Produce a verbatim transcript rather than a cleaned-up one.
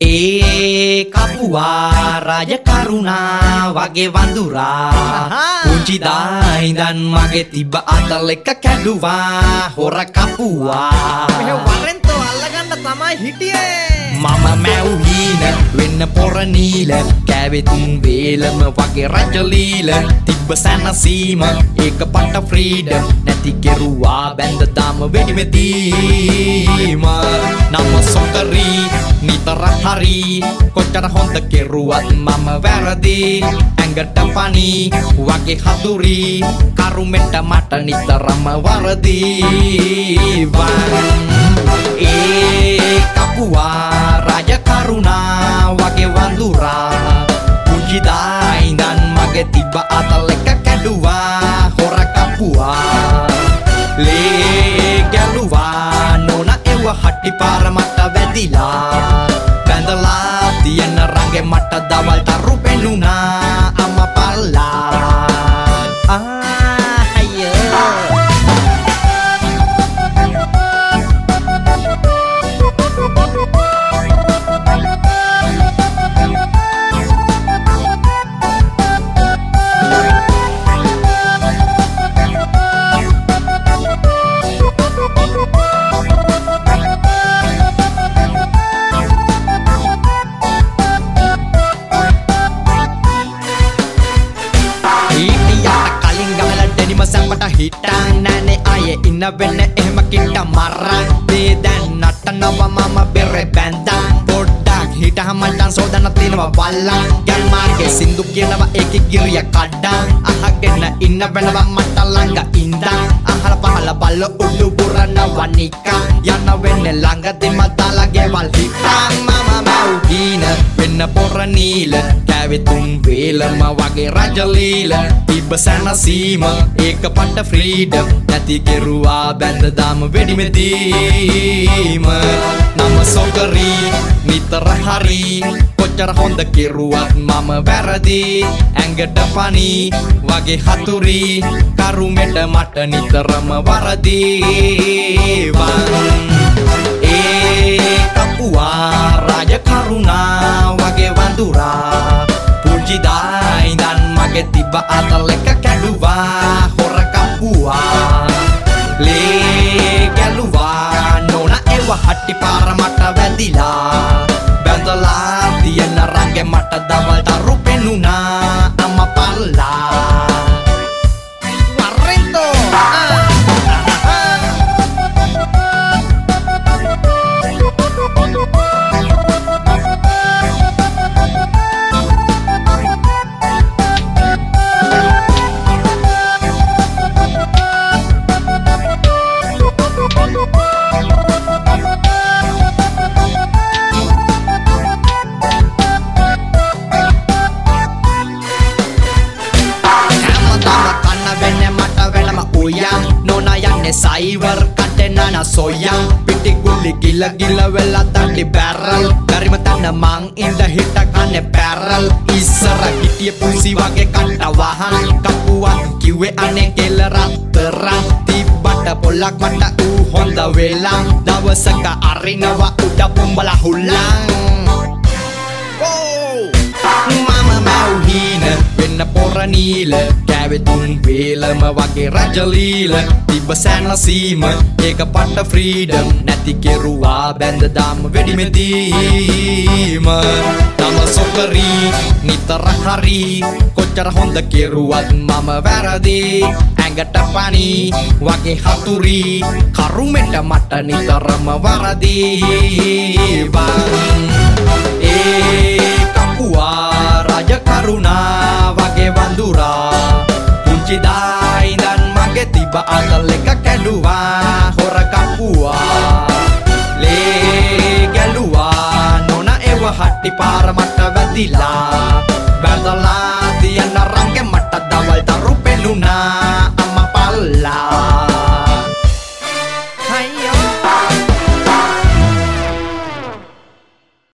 ඒ කපුවා රජ කරුණා වගේ වඳුරා පුංචි දා ඉඳන් මගේ තිබ්බ අතල් එක කැඩුවා හොර කපුවා මෙහෙ වරෙන්තෝ අල්ලගන්න තමයි හිටියේ මම මැව්හීන වෙන්න පොර නීල කෑවේ තුන් වේලම වගේ රජලීල තිබ්බ සැනසීම ඒක පට ෆ්‍රීඩම් නැති කෙරුවා බැඳ දාම වෙඩිමෙදීම නම සොකරි නිතර හරි කොච්චර හොඳ කෙරුවත් මම වැරදි ඇඟට පනි වගේ හතුරි කරුමෙට මට නිතරම වරදි වන් ඒ කපුවා රජ කරුණා වගේ වඳුරා පුංචි දා ඉඳන් මගේ තිබ්බ අතල් එක කැඩුවා හොර කපුවා ලේ ගැලුවා නෝනා එව හට්ටි පාර මට වැදිලා බැඳලා තියෙන රංගේ මට දවල් තරු පෙනුනා අම්මා පල්ලා හිටන් නැනේ අය ඉන්න වෙන්න එහෙම කිට්ට මරන් මේ දැන් නටනවා මම බෙරේ බැඳන් පොඩ්ඩක් හිටහම මටන් සෝදන්න තියෙනවා බල්ලන් යන් මාර්ගේ සින්දු කියනවා ඒකේ ගිරිය කඩන් අහගෙන ඉන්න වෙනවා මට ළඟ ඉඳන් අහල පහල බල්ල උඩු පුරනවා නිකන් යන්න වෙන්නේ ළඟදී මතලගේ වල් හිටන් මම මැව්දීන වෙන්න පොර නීල කෑවේ තුන් වේලම වගේ රජලීල තිබ්බ සැනසීම ඒක පට ෆ්‍රීඩම් නැති කෙරුවා බැඳ දාම වෙඩිමෙදීම නම සොකරි නිතර හරි කොච්චර හොඳ කෙරුවත් මම වැරදි ඇඟට පනි වගේ හතුරි කරුමෙට මට නිතරම වරදි වන් ඒ කපුවා රජ කරුණා වගේ වඳුරා පුංචි දා ඉඳන් මගේ තිබ්බ අතල් එක කැඩුවා හොර කපුවා ලේ ගැලුවා නෝනා එව හට්ටි පාර මට වැදිලා බැඳලා තියෙන රංගේ මට දවල් තරු පෙනුනා අම්මා පල්ලා වරෙන්තෝ සයිවර් කටෙනන සොයම් පිටි ගුලි ගිල ගිල වෙලා තඩි බැරල් බැරිම තන්න මං ඉඳ හිට කන්නේ බැරල් ඉස්සර හිටිය පුසි වගේ කට වහන් කපුවා කිව්වේ අනේ කෙල රත්තරන් තිබ්බට පොලක් මට ඌ හොඳ වෙලා දවසක අරිනවා උඩ පුම්බලා හුල්ලන් මම මැව්හීන වෙන්න පොර නීල කෑවේ තුන් වේලම වගේ රජලීල තිබ්බ සැනසීම ඒක පට ෆ්‍රීඩම් නැති කෙරුවා බැඳ දාම වෙඩිමෙදීම නම සොකරි නිතර හරි කොච්චර හොඳ කෙරුවත් මම වැරදි ඇඟට පනි වගේ හතුරි කරුමෙට මට නිතරම වරදි වන් ඒ කපුවා රජ කරුණා වගේ වඳුරා පුංචි දා ඉඳන් මගේ තිබ්බ අතල් එක කැඩුවා හොර කපුවා ලේ ගැලුවා නෝනා එව හට්ටි පාර මට වැදිලා බැඳලා